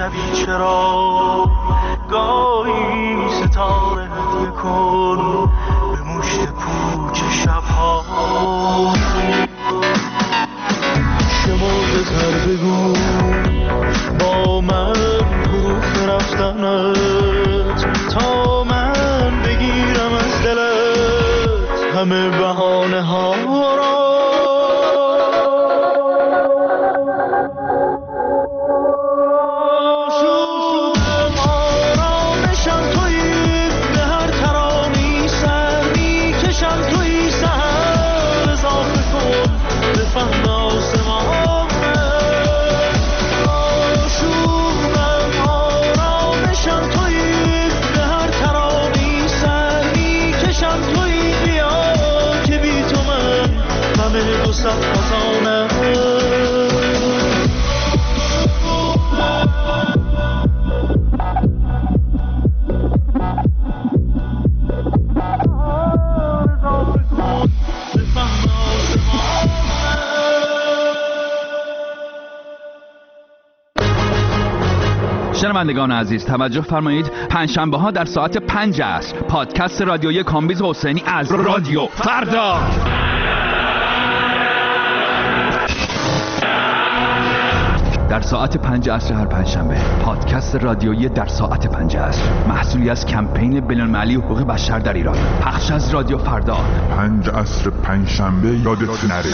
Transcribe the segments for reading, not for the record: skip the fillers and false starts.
شبی چرا گاهی ستاره هدیه کن به مشت پوچ شبها شمال تر بگو با من حروف رفتنت تا من بگیرم از دلت همه بهانه ها را شنوندگان عزیز توجه فرمایید، پنجشنبه ها در ساعت 5 عصر پادکست رادیویی کامبیز حسینی از رادیو فردا در ساعت 5 عصر هر پنجشنبه پادکست رادیویی در ساعت 5 عصر محصولی از کمپین بین‌المللی حقوق بشر در ایران، پخش از رادیو فردا. 5 عصر پنجشنبه یادت نره.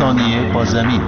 ثانیه با زمین.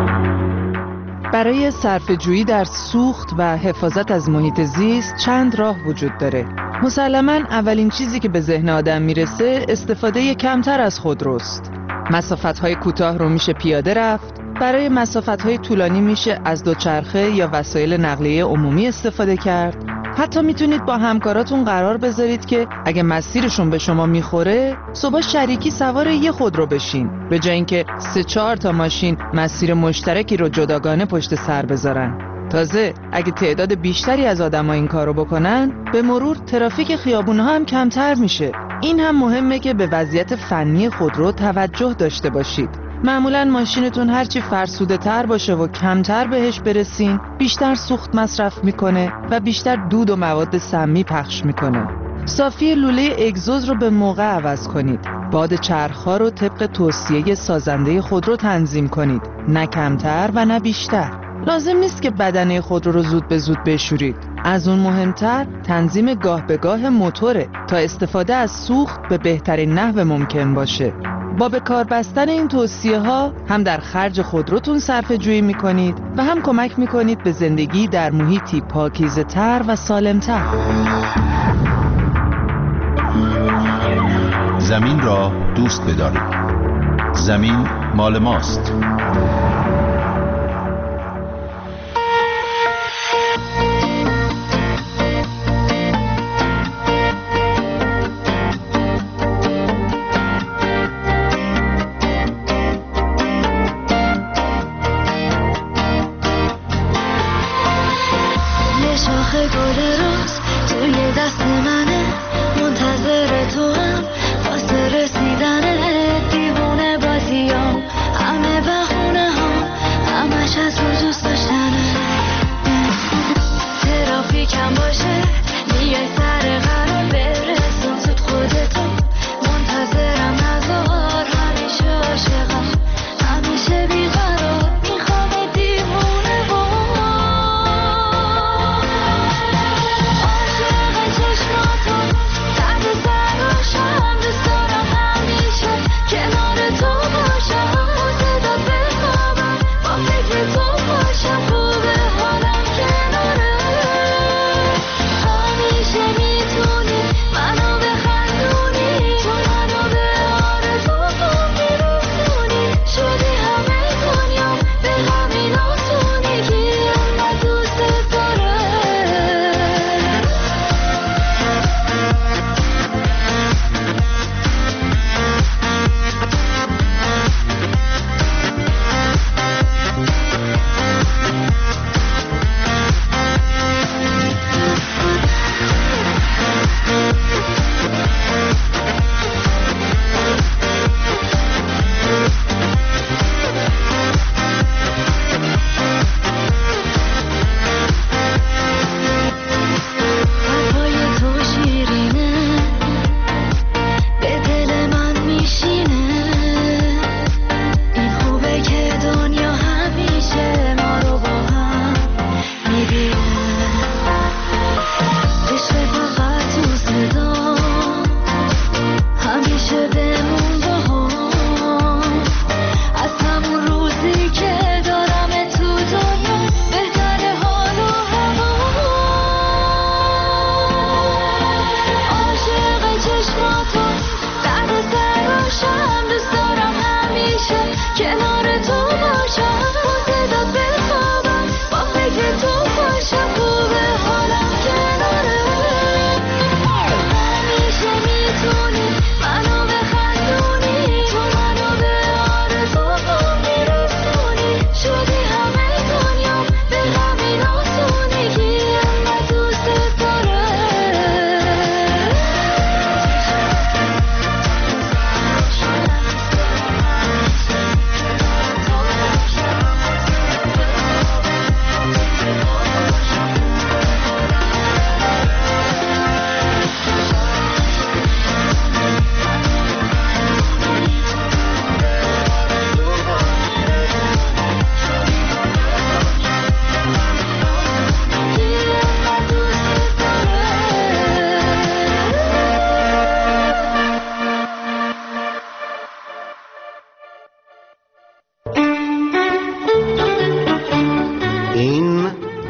برای صرفه‌جویی در سوخت و حفاظت از محیط زیست چند راه وجود داره. مسلماً اولین چیزی که به ذهن آدم میرسه استفاده کمتر از خودروست. مسافت‌های کوتاه رو میشه پیاده رفت، برای مسافت‌های طولانی میشه از دوچرخه یا وسایل نقلیه عمومی استفاده کرد. حتی میتونید با همکاراتون قرار بذارید که اگه مسیرشون به شما میخوره صبح شریکی سوار یه خودرو بشین، به جای اینکه 3-4 تا ماشین مسیر مشترکی رو جداگانه پشت سر بذارن. تازه اگه تعداد بیشتری از آدم‌ها این کارو بکنن، به مرور ترافیک خیابون‌ها هم کمتر میشه. این هم مهمه که به وضعیت فنی خودرو توجه داشته باشید. معمولاً ماشینتون هرچی فرسوده تر باشه و کمتر بهش برسین، بیشتر سوخت مصرف میکنه و بیشتر دود و مواد سمی پخش میکنه. صافی لوله اگزوز رو به موقع عوض کنید. باد چرخ‌ها رو طبق توصیه سازنده خودرو تنظیم کنید، نه کمتر و نه بیشتر. لازم نیست که بدنه خودرو رو زود به زود بشورید. از اون مهمتر تنظیم گاه به گاه موتوره تا استفاده از سوخت به بهترین نحو ممکن باشه. با به کار بستن این توصیه ها هم در خرج خودروتون صرفه جویی میکنید و هم کمک میکنید به زندگی در محیطی پاکیزه تر و سالم تر. زمین را دوست بدارید. زمین مال ماست.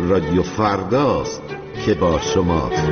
رادیو فرداست که با شماست.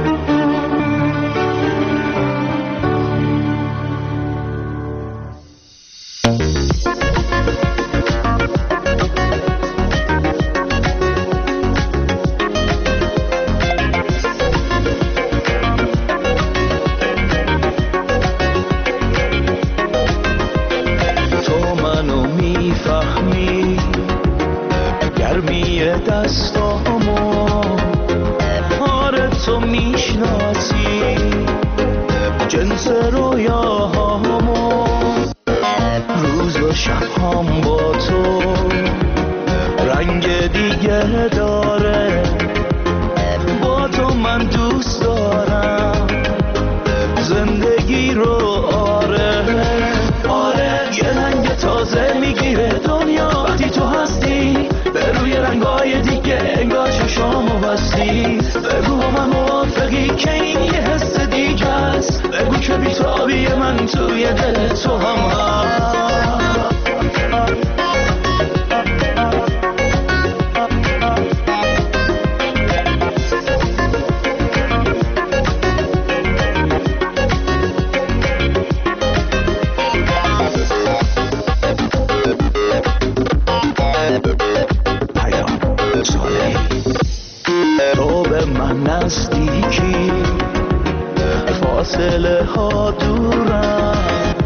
فاصله ها دورم،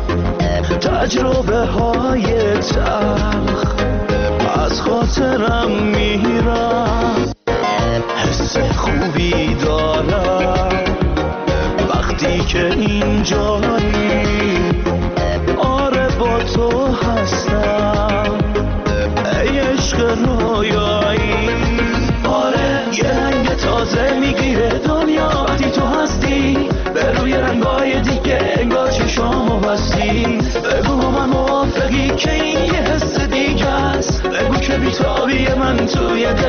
تجربه های تلخ از خاطرم میرم، حس خوبی دارم وقتی که اینجایی، آره با تو هستم ای عشق رویایی، آره یه رنگ تازه میگیره دنیا وقتی تو هستی، به روی رنگای دیگه انگار چشامو بستی، بگو من موافقی که این یه حس دیگه است، بگو که بیتابی من توی دل